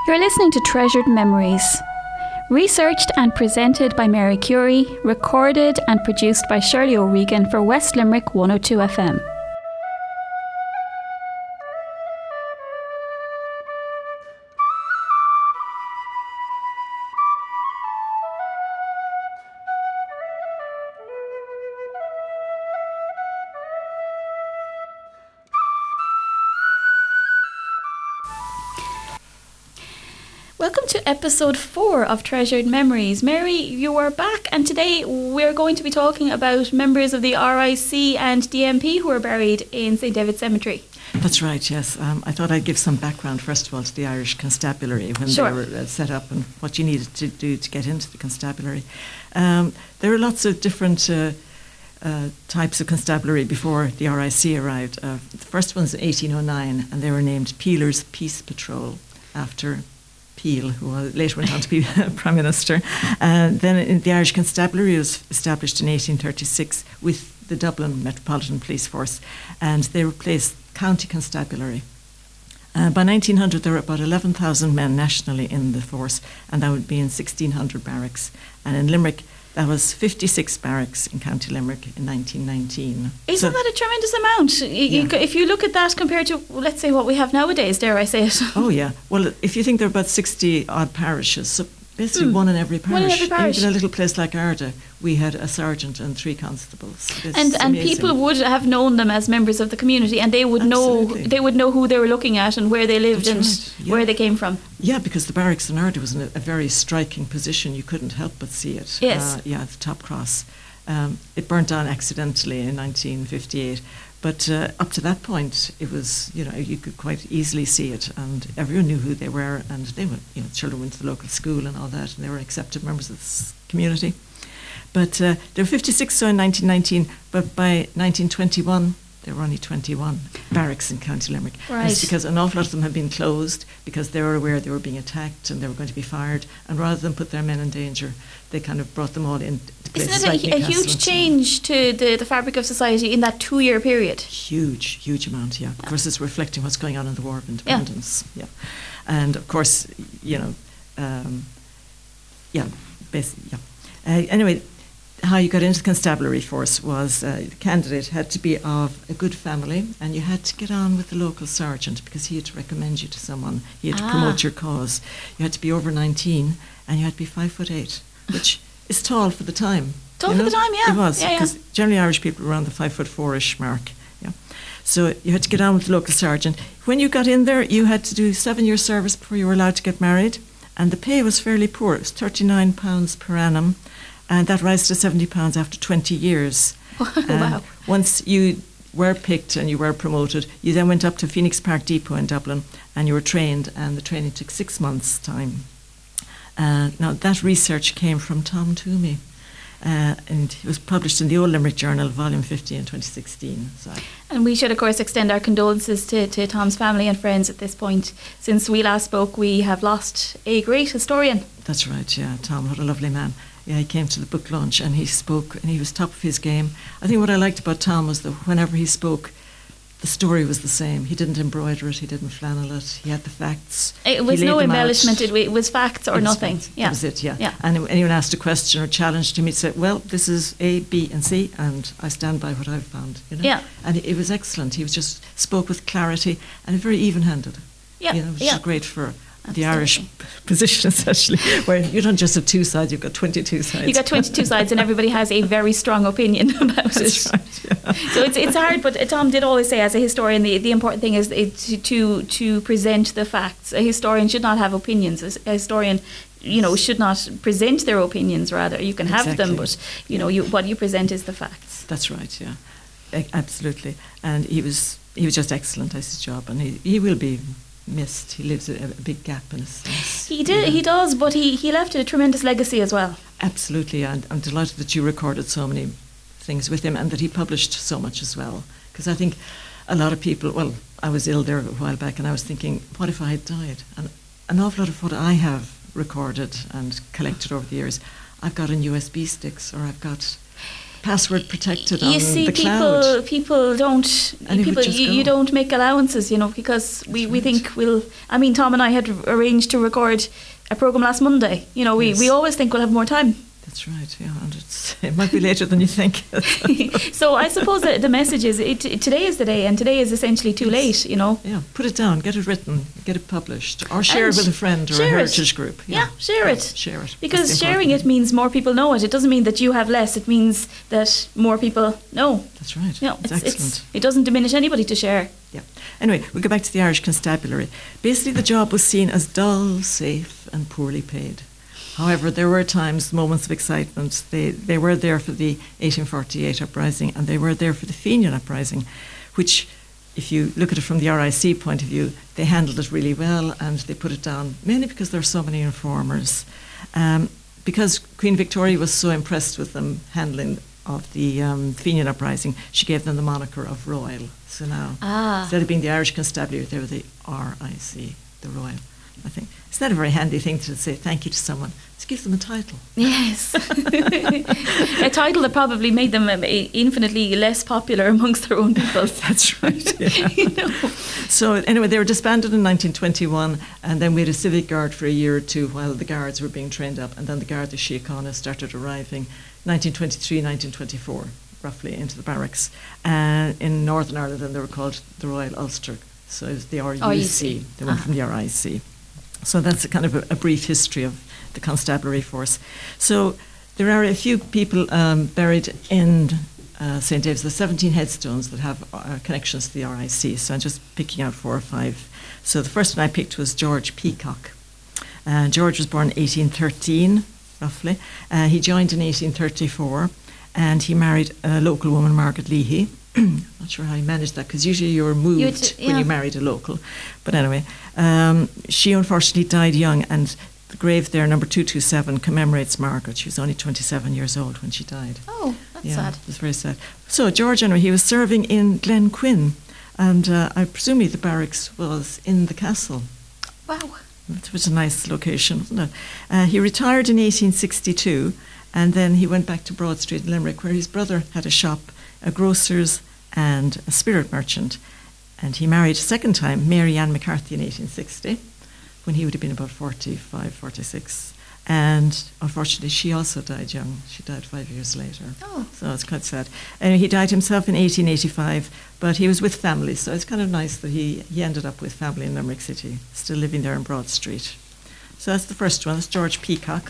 You're listening to Treasured Memories. Researched and presented by Mary Curie, recorded and produced by Shirley O'Regan for West Limerick 102 FM. Welcome to episode 4 of Treasured Memories. Mary, you are back, and today we're going to be talking about members of the RIC and DMP who are buried in St David's Cemetery. That's right, yes. I thought I'd give some background, first of all, to the Irish Constabulary when they were set up and what you needed to do to get into the Constabulary. There are lots of different types of constabulary before the RIC arrived. The first one's 1809, and they were named Peelers Peace Patrol after Peel, who later went on to be Prime Minister. Then the Irish Constabulary was established in 1836 with the Dublin Metropolitan Police Force, and they replaced County Constabulary. By 1900 there were about 11,000 men nationally in the force, and that would be in 1,600 barracks. And in Limerick, that was 56 barracks in County Limerick in 1919. Isn't that a tremendous amount? If you look at that compared to, let's say, what we have nowadays, dare I say it? Oh, yeah. Well, if you think there are about 60-odd parishes, so basically one in every parish. One in every parish. Even a little place like Arda, we had a sergeant and 3 constables. And people would have known them as members of the community, and they would know who they were looking at and where they lived where they came from. Yeah, because the barracks in Arda was in a very striking position. You couldn't help but see it. Yes. The top cross. It burnt down accidentally in 1958. But up to that point, it was, you could quite easily see it, and everyone knew who they were, and they went, children went to the local school and all that, and they were accepted members of the community. But there were 56 so in 1919, but by 1921, there were only 21 barracks in County Limerick. Right. And it's because an awful lot of them had been closed because they were aware they were being attacked and they were going to be fired, and rather than put their men in danger, they kind of brought them all in. Isn't it a huge change to the fabric of society in that 2-year period? Huge amount, yeah. Of course, it's reflecting what's going on in the War of Independence. Yeah. And of course, anyway, how you got into the constabulary force was the candidate had to be of a good family, and you had to get on with the local sergeant because he had to recommend you to someone. He had to promote your cause. You had to be over 19, and you had to be 5'8", which is tall for the time. Tall for the time, yeah. It was, because generally Irish people were around the 5'4"-ish mark. Yeah. So you had to get on with the local sergeant. When you got in there, you had to do 7-year service before you were allowed to get married, and the pay was fairly poor. It was £39 per annum, and that rises to £70 after 20 years. Wow. Once you were picked and you were promoted, you then went up to Phoenix Park Depot in Dublin, and you were trained, and the training took 6 months' time. Now, that research came from Tom Toomey, and it was published in the Old Limerick Journal, volume 50 in 2016. So. And we should, of course, extend our condolences to Tom's family and friends at this point. Since we last spoke, we have lost a great historian. That's right, yeah. Tom, what a lovely man. Yeah, he came to the book launch and he spoke, and he was top of his game. I think what I liked about Tom was that whenever he spoke, the story was the same. He didn't embroider it, he didn't flannel it, he had the facts. It was no embellishment, it was facts or nothing. Facts. Yeah. That was it, yeah. And anyone asked a question or challenged him, he'd say, well, this is A, B and C, and I stand by what I've found. Yeah. And it was excellent. He was just spoke with clarity and very even-handed. Yeah. Which is great for the Irish position, essentially, where you don't just have 2 sides, you've got 22 sides. You've got 22 sides and everybody has a very strong opinion about That's it. Right, yeah. So it's hard, but Tom did always say, as a historian, the important thing is to present the facts. A historian should not have opinions. A historian, should not present their opinions, rather. You can have them, but, what you present is the facts. That's right, yeah. Absolutely. And he was just excellent at his job, and he will be missed. He lives a big gap in a sense. He does, but he left a tremendous legacy as well. Absolutely, and I'm delighted that you recorded so many things with him and that he published so much as well. Because I think a lot of people, well, I was ill there a while back and I was thinking, what if I had died? And an awful lot of what I have recorded and collected over the years, I've got in USB sticks, or I've got password protected on you see, the cloud. people don't. And it would People, just you go. don't make allowances, because we right. think we'll. I mean, Tom and I had arranged to record a program last Monday. Yes. We always think we'll have more time. That's right, yeah, and it might be later than you think. So I suppose that the message is today is the day, and today is essentially too late. Yeah, put it down, get it written, get it published, or share it with a friend or a heritage group. Yeah, share it. Share it. Because sharing it means more people know it. It doesn't mean that you have less. It means that more people know. That's right. It's excellent. It doesn't diminish anybody to share. Yeah. Anyway, we'll go back to the Irish Constabulary. Basically, the job was seen as dull, safe, and poorly paid. However, there were times, moments of excitement. They were there for the 1848 uprising, and they were there for the Fenian uprising, which, if you look at it from the RIC point of view, they handled it really well, and they put it down mainly because there were so many informers. Because Queen Victoria was so impressed with them handling of the Fenian uprising, she gave them the moniker of Royal. So now, instead of being the Irish Constabulary, they were the RIC, the Royal. I think it's not a very handy thing to say thank you to someone. It gives them a title. Yes, a title that probably made them infinitely less popular amongst their own people. That's right. Yeah. So anyway, they were disbanded in 1921, and then we had a civic guard for a year or two while the guards were being trained up, and then the Garda Síochána started arriving 1923, 1924, roughly into the barracks. And in Northern Ireland, then they were called the Royal Ulster. So it was the RUC. They went from the RIC. So that's a kind of a brief history of the constabulary force. So there are a few people buried in St. David's. There's 17 headstones that have connections to the RIC. So I'm just picking out 4 or 5. So the first one I picked was George Peacock. George was born in 1813, roughly. He joined in 1834, and he married a local woman, Margaret Leahy. Not sure how he managed that, because usually you were moved when you married a local. But anyway, she unfortunately died young, and the grave there, number 227, commemorates Margaret. She was only 27 years old when she died. Oh, that's sad. It was very sad. So George, anyway, he was serving in Glenquin, and I presume the barracks was in the castle. Wow. It was a nice location, wasn't it? He retired in 1862, and then he went back to Broad Street in Limerick, where his brother had a shop, a grocer's and a spirit merchant. And he married a second time Mary Ann McCarthy in 1860, when he would have been about 45, 46. And unfortunately, she also died young. She died 5 years later. Oh. So it's quite sad. And he died himself in 1885, but he was with family. So it's kind of nice that he ended up with family in Limerick City, still living there in Broad Street. So that's the first one. That's George Peacock.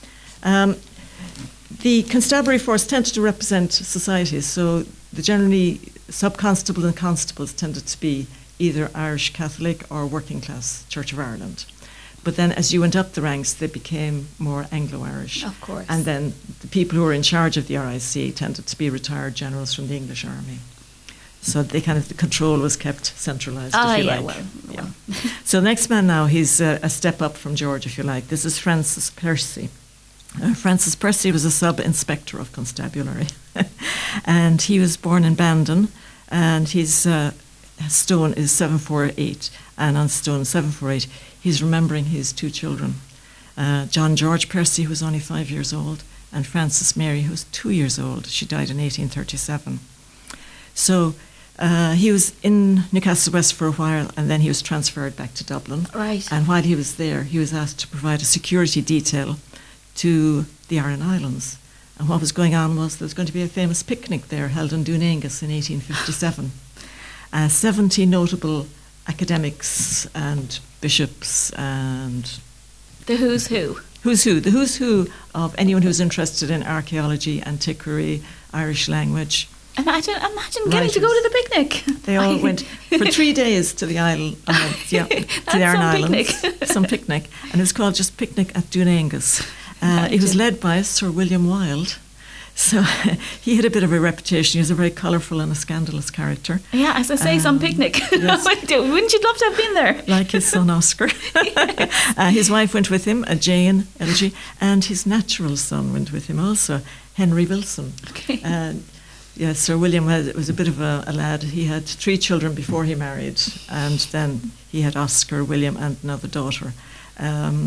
The constabulary force tended to represent societies, so the generally sub-constable and constables tended to be either Irish Catholic or working class Church of Ireland. But then as you went up the ranks, they became more Anglo-Irish. Of course. And then the people who were in charge of the RIC tended to be retired generals from the English army. So the control was kept centralised, if you like. Well. So the next man now, he's a step up from George, if you like. This is Francis Percy. Francis Percy was a sub-inspector of constabulary, and he was born in Bandon, and his stone is 748, and on stone 748 he's remembering his 2 children, John George Percy, who was only 5 years old, and Frances Mary, who was 2 years old. She died in 1837. So he was in Newcastle West for a while, and then he was transferred back to Dublin. Right. And while he was there, he was asked to provide a security detail to the Aran Islands. And what was going on was there was going to be a famous picnic there held in Dúnaingus in 1857. 70 notable academics and bishops and... The who's who. The who's who of anyone who's interested in archaeology, antiquary, Irish language. Imagine getting to go to the picnic. They all went for 3 days to the Aran Islands. Some picnic. And it was called just Picnic at Dúnaingus. It was led by Sir William Wilde. So he had a bit of a reputation. He was a very colourful and a scandalous character. Yeah, as I say, some picnic. Yes. Wouldn't you love to have been there? Like his son Oscar. His wife went with him, Jane Elgie, and his natural son went with him also, Henry Wilson. Okay. Sir William was a bit of a lad. He had 3 children before he married, and then he had Oscar, William, and another daughter.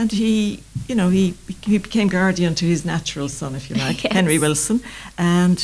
and he became guardian to his natural son, if you like, Yes. Henry Wilson, and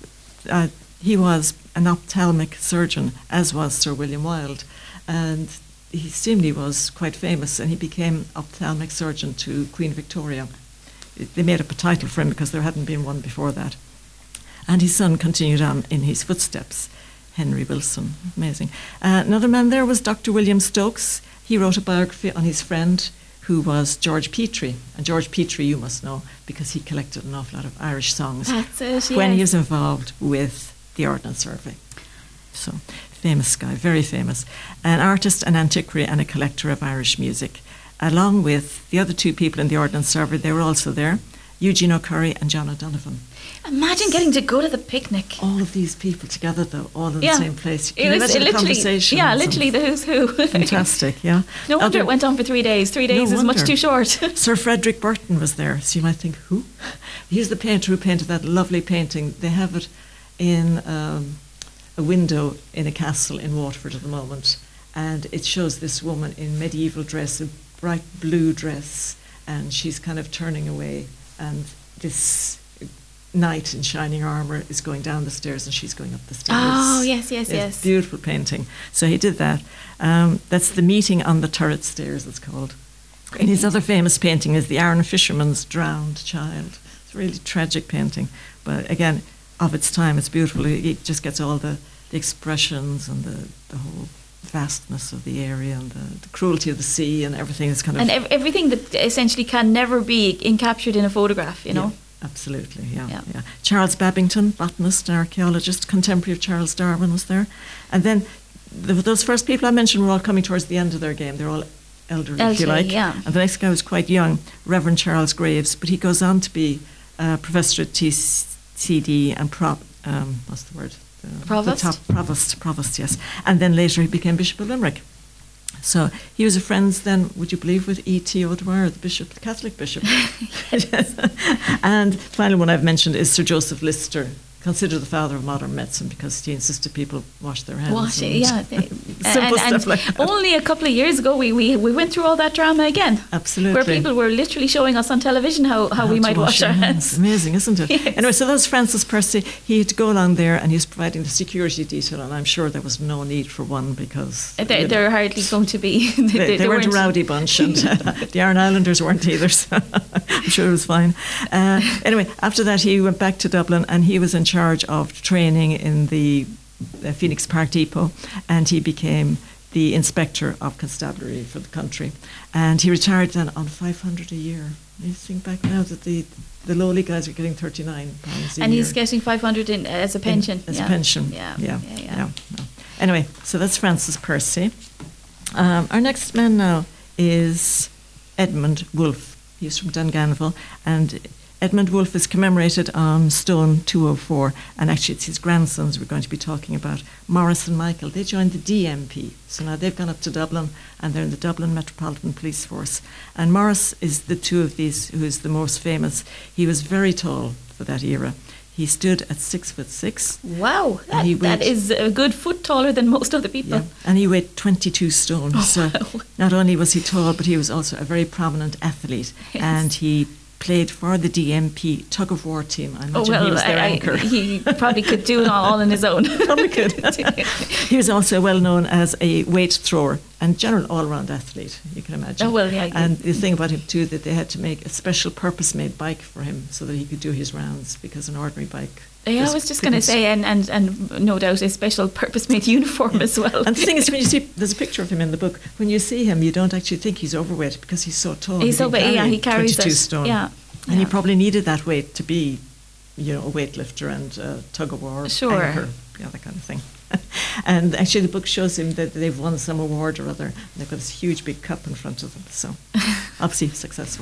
he was an ophthalmic surgeon, as was Sir William Wilde, and he seemingly was quite famous, and he became ophthalmic surgeon to Queen Victoria. They made up a title for him because there hadn't been one before that. And his son continued on in his footsteps, Henry Wilson. Amazing. Another man there was Dr. William Stokes. He wrote a biography on his friend, who was George Petrie. And George Petrie, you must know, because he collected an awful lot of Irish songs That's it, when he yes. was involved with the Ordnance Survey. So, famous guy, very famous. An artist, an antiquary, and a collector of Irish music. Along with the other two people in the Ordnance Survey, they were also there, Eugene O'Curry and John O'Donovan. Imagine getting to go to the picnic. All of these people together, though, all in Yeah. the same place. It Can you was imagine the literally, conversations yeah, and- literally the who's who. Fantastic, yeah. No wonder Other- it went on for 3 days. 3 days No is much wonder. too short. Sir Frederick Burton was there. So you might think, who? He's the painter who painted that lovely painting. They have it in a window in a castle in Waterford at the moment. And it shows this woman in medieval dress, a bright blue dress, and she's kind of turning away. And this knight in shining armour is going down the stairs and she's going up the stairs. Oh, yes, It's yes. beautiful painting. So he did that. That's The Meeting on the Turret Stairs, it's called. Great And his painting. other famous painting is the Aaron Fisherman's Drowned Child. It's a really tragic painting, but again, of its time, it's beautiful. It just gets all the expressions and the whole vastness of the area and the cruelty of the sea and everything is kind of... And everything that essentially can never be captured in a photograph, you know? Yeah, absolutely, yeah, Yeah. yeah. Charles Babington, botanist and archaeologist, contemporary of Charles Darwin, was there. And then those first people I mentioned were all coming towards the end of their game. They're all elderly, if you Elderly, like. yeah. And the next guy was quite young, Reverend Charles Graves, but he goes on to be professor at TCD and what's the word? Provost? The top provost, yes. And then later he became Bishop of Limerick. So he was a friend then, would you believe, with E.T. O'Dwyer, the bishop, the Catholic bishop. And the final one I've mentioned is Sir Joseph Lister, considered the father of modern medicine because he insisted people wash their hands. Wash it, and yeah. simple and stuff like that. only a couple of years ago, we went through all that drama again. Absolutely. Where people were literally showing us on television how we to might wash our hands. Amazing, isn't it? Yes. Anyway, so that was Francis Percy. He had to go along there and he was providing the security detail, and I'm sure there was no need for one because They're hardly going to be. they weren't a rowdy bunch, and the Aran Islanders weren't either, so I'm sure it was fine. Anyway, after that he went back to Dublin and he was in charge of training in the Phoenix Park Depot, and he became the inspector of constabulary for the country. And he retired then on 500 a year. You think back now that the lowly guys are getting £39 a year. And he's getting 500 as a pension. As a pension. Yeah. No. Anyway, so that's Francis Percy. Our next man now is Edmund Wolfe. He's from Dunganville, and Edmund Wolfe is commemorated on Stone 204, and actually it's his grandsons we're going to be talking about, Maurice and Michael. They joined the DMP, so now they've gone up to Dublin and they're in the Dublin Metropolitan Police Force. And Maurice is the two of these who is the most famous. He was very tall for that era. He stood at 6'6". Wow, that is a good foot taller than most of the people. Yeah, and he weighed 22 stone. Oh, so wow. not only was he tall, but he was also a very prominent athlete. Yes. And he played for the DMP tug of war team. I imagine he was their anchor. He probably could do it all on his own. Probably could. He was also well known as a weight thrower and general all-round athlete, you can imagine. Oh, well, yeah. And the thing about him too, that they had to make a special purpose-made bike for him so that he could do his rounds, because an ordinary bike... Yeah, I was just going to say, and no doubt a special purpose-made uniform as well. And the thing is, when you see, there's a picture of him in the book, when you see him, you don't actually think he's overweight because he's so tall. He's so big, yeah, he carries 22 it. stone. Yeah. And he probably needed that weight to be, a weightlifter and tug of war, Sure. anchor, that kind of thing. And actually the book shows him that they've won some award or other, and they've got this huge big cup in front of them, so obviously successful.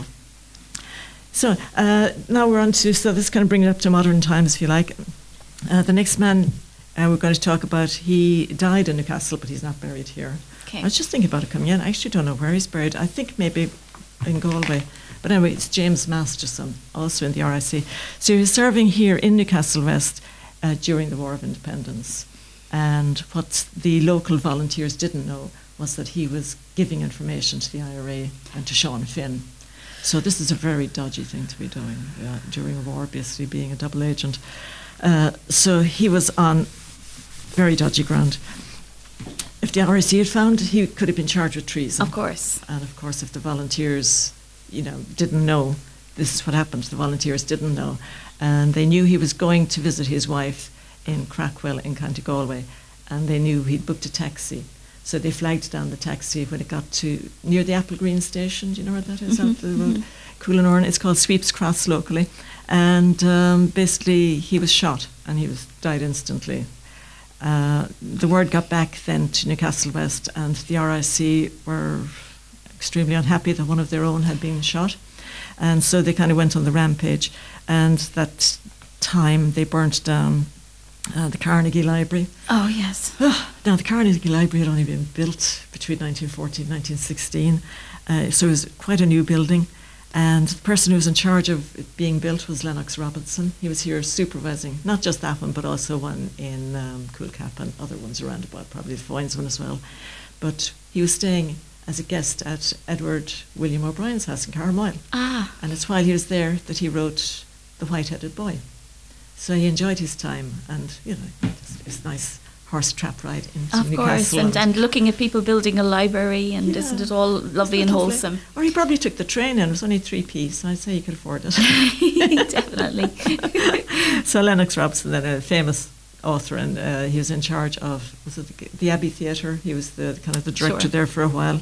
So now we're on to, so this kind of brings it up to modern times, if you like. The next man we're going to talk about, he died in Newcastle, but he's not buried here. Okay. I was just thinking about it coming in. I actually don't know where he's buried. I think maybe in Galway. But anyway, it's James Masterson, also in the RIC. So he was serving here in Newcastle West during the War of Independence. And what the local volunteers didn't know was that he was giving information to the IRA and to Sean Finn. So this is a very dodgy thing to be doing during a war, basically being a double agent. So he was on very dodgy ground. If the RIC had found, he could have been charged with treason. Of course. And of course, if the volunteers, didn't know this is what happened, the volunteers didn't know, and they knew he was going to visit his wife in Crackwell in County Galway, and they knew he'd booked a taxi. So they flagged down the taxi when it got to near the Applegreen station. Do you know where that is? Out the road, Coolanorn. It's called Sweeps Cross locally. And basically he was shot and he died instantly. The word got back then to Newcastle West, and the RIC were extremely unhappy that one of their own had been shot. And so they kind of went on the rampage. And that time they burnt down the Carnegie Library. Oh, yes. Now, the Carnegie Library had only been built between 1914 and 1916, so it was quite a new building. And the person who was in charge of it being built was Lennox Robinson. He was here supervising, not just that one, but also one in Coolcap and other ones around about, probably the Foynes one as well. But he was staying as a guest at Edward William O'Brien's house in Carmoyle. And it's while he was there that he wrote The White-Headed Boy. So he enjoyed his time, and it's a nice horse trap ride into Newcastle. Of course, and looking at people building a librry, and isn't it all lovely and wholesome? Or he probably took the train in. It was only 3p, so I'd say he could afford it. Definitely. So Lennox Robinson, then a famous author, and he was in charge of the Abbey Theatre. He was the kind of the director there for a while.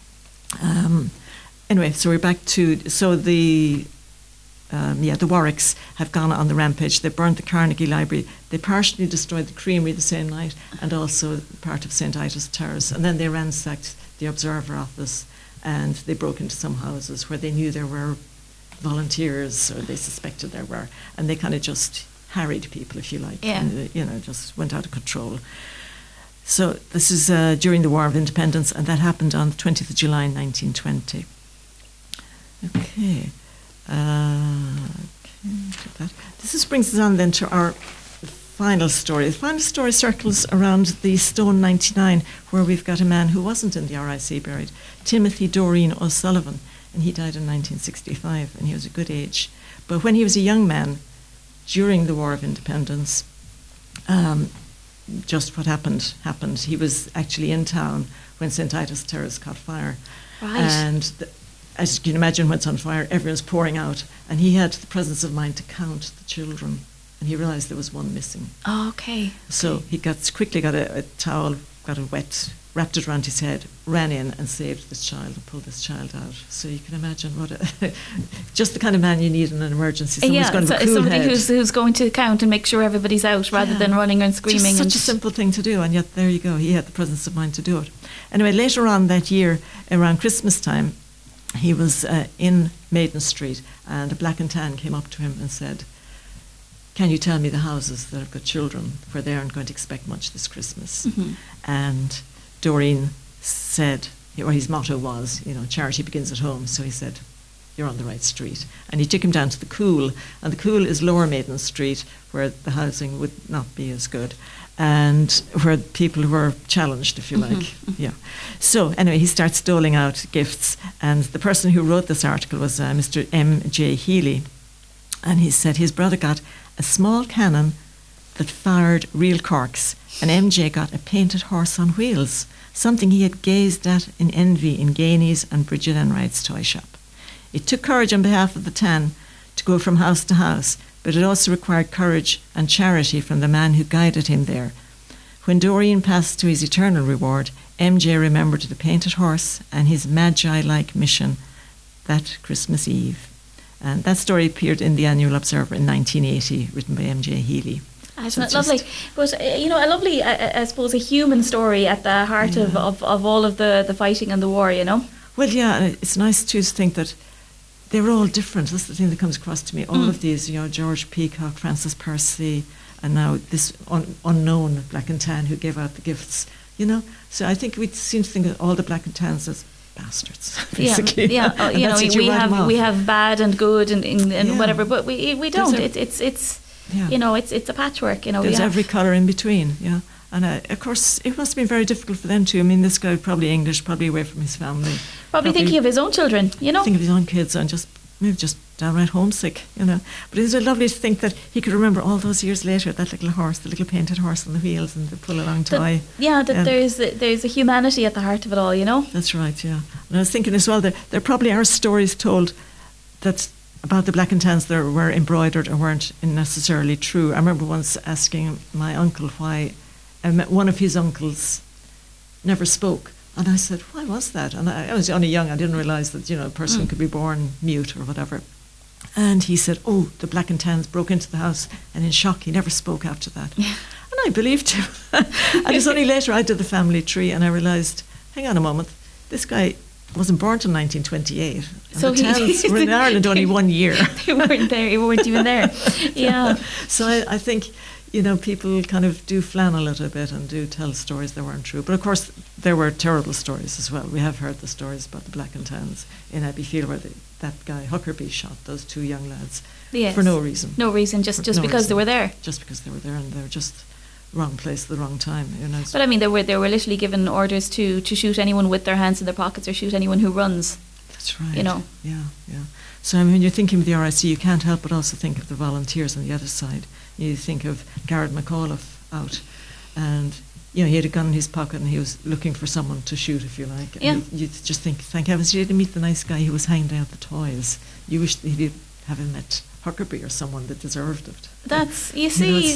Anyway, so we're back to the Warwicks have gone on the rampage. They burnt the Carnegie Library. They partially destroyed the Creamery the same night, and also part of St. Ida's Terrace. And then they ransacked the Observer office, and they broke into some houses where they knew there were volunteers, or they suspected there were, and they kind of just harried people, if you like, and, just went out of control. So this is during the War of Independence, and that happened on the 20th of July 1920. Okay. This brings us on then to our final story. The final story circles around the Stone 99, where we've got a man who wasn't in the RIC buried, Timothy Doreen O'Sullivan, and he died in 1965, and he was a good age. But when he was a young man, during the War of Independence, just what happened. He was actually in town when St. Ida's Terrace caught fire. Right. And as you can imagine, when it's on fire, everyone's pouring out. And he had the presence of mind to count the children. And he realised there was one missing. Oh, okay. So he quickly got a towel, got it wet, wrapped it around his head, ran in and saved this child and pulled this child out. So you can imagine just the kind of man you need in an emergency. Someone's going to be cool somebody head. who's going to count and make sure everybody's out rather than running and screaming. Just such a simple thing to do, and yet there you go. He had the presence of mind to do it. Anyway, later on that year, around Christmas time, he was in Maiden Street, and a black and tan came up to him and said, "Can you tell me the houses that have got children where they aren't going to expect much this Christmas?" Mm-hmm. And Doreen said, or his motto was, charity begins at home. So he said, "You're on the right street." And he took him down to the Cool, and the Cool is Lower Maiden Street, where the housing would not be as good, and where people were challenged, if you like. Mm-hmm. Yeah. So anyway, he starts doling out gifts, and the person who wrote this article was Mr. M.J. Healy, and he said his brother got a small cannon that fired real corks, and MJ got a painted horse on wheels, something he had gazed at in envy in Gainey's and Bridget Enright's toy shop. It took courage on behalf of the tan to go from house to house, but it also required courage and charity from the man who guided him there. When Doreen passed to his eternal reward, MJ remembered the painted horse and his magi-like mission that Christmas Eve. And that story appeared in the Annual Observer in 1980, written by M.J. Healy. Isn't it lovely? But, a lovely, I suppose, a human story at the heart of all of the fighting and the war, Well, yeah, it's nice too to think that they were all different. That's the thing that comes across to me. All of these, George Peacock, Francis Percy, and now this unknown black and tan who gave out the gifts, So I think we seem to think of all the black and tans as bastards, basically. Yeah. We have bad and good and whatever, but we don't. It's a patchwork. There's every colour in between. Yeah. And of course, it must have been very difficult for them too. I mean, this guy probably English, probably away from his family. Probably thinking of his own children, Thinking of his own kids and just maybe just downright homesick, you know. But it was lovely to think that he could remember all those years later that little horse, the little painted horse on the wheels and the pull-along toy. There's a humanity at the heart of it all, you know. That's right, yeah. And I was thinking as well, there probably are stories told that about the black and tans that were embroidered or weren't necessarily true. I remember once asking my uncle why one of his uncles never spoke. And I said, why was that? And I was only young, I didn't realise that, you know, a person could be born mute or whatever. And he said, oh, the black and tans broke into the house, and in shock he never spoke after that. Yeah. And I believed him. And it's only later I did the family tree and I realised, hang on a moment, this guy wasn't born till 1928. So the tans were in Ireland only 1 year. They weren't there, you weren't even there. Yeah. So I think, you know, people kind of do flan a little bit and do tell stories that weren't true. But of course, there were terrible stories as well. We have heard the stories about the black and tans in Abbeyfield where that guy Huckerby shot those 2 young lads for no reason. No reason, just because they were there. Just because they were there, and they were just wrong place at the wrong time. You know. But I mean, they were literally given orders to shoot anyone with their hands in their pockets or shoot anyone who runs. That's right. You know. Yeah. So I mean, when you're thinking of the RIC, you can't help but also think of the volunteers on the other side. You think of Garrett McAuliffe out, and you know he had a gun in his pocket and he was looking for someone to shoot, if you like. And yeah. You just think, thank heavens you didn't meet the nice guy who was hanging out the toys. You wish that he'd have him met Huckerby or someone that deserved it. That's that's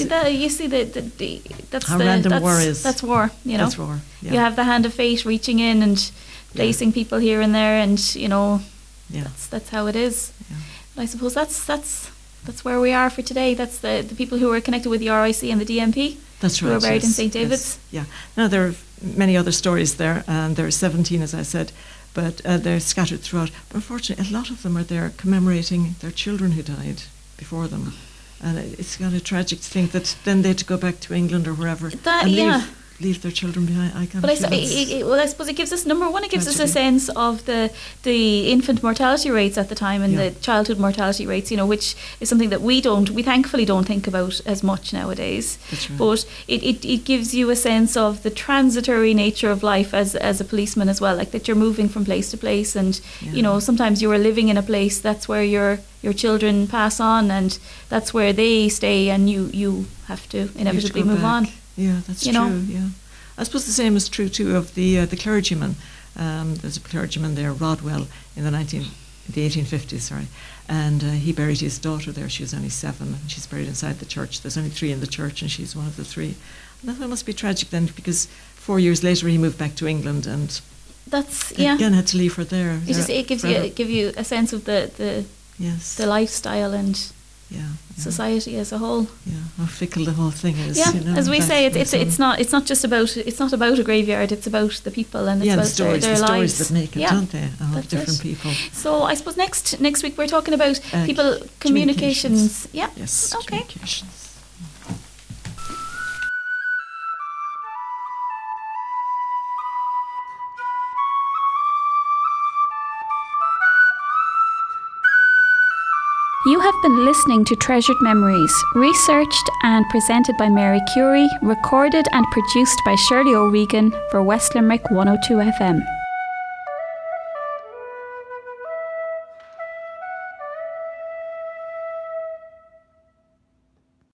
how random war is. That's war. You know. That's war. Yeah. You have the hand of fate reaching in and placing people here and there, and you know. Yeah. That's how it is. Yeah. But I suppose that's where we are for today. That's the people who are connected with the RIC and the DMP. That's right. Who are buried in yes, St. David's. Yes, yeah. Now there are many other stories there, and there are 17, as I said, but they're scattered throughout. But unfortunately, a lot of them are there commemorating their children who died before them, and it's kind of tragic to think that then they had to go back to England or wherever leave their children behind. But I suppose it gives us, number one, it gives us a sense of the infant mortality rates at the time and the childhood mortality rates, you know, which is something that we thankfully don't think about as much nowadays. That's right. But it gives you a sense of the transitory nature of life as a policeman as well, like that you're moving from place to place, and you know, sometimes you are living in a place that's where your children pass on, and that's where they stay, and you have to inevitably move on. Yeah, that's true. Yeah, I suppose the same is true too of the clergyman. There's a clergyman there, Rodwell, in the 1850s. Sorry, and he buried his daughter there. She was only 7, and she's buried inside the church. There's only 3 in the church, and she's one of the 3. And that must be tragic then, because 4 years later he moved back to England, and again had to leave her there. It gives you a sense of the lifestyle and. Society as a whole. Yeah, how fickle the whole thing is. Yeah, you know, as we say, it's not just about a graveyard. It's about the people and it's about their the lives. Stories that make it, don't they? Of different people. So I suppose next week we're talking about people communications. Yeah. Yes. Okay. Communications. You have been listening to Treasured Memories, researched and presented by Mary Curie, recorded and produced by Shirley O'Regan for West Limerick 102 FM.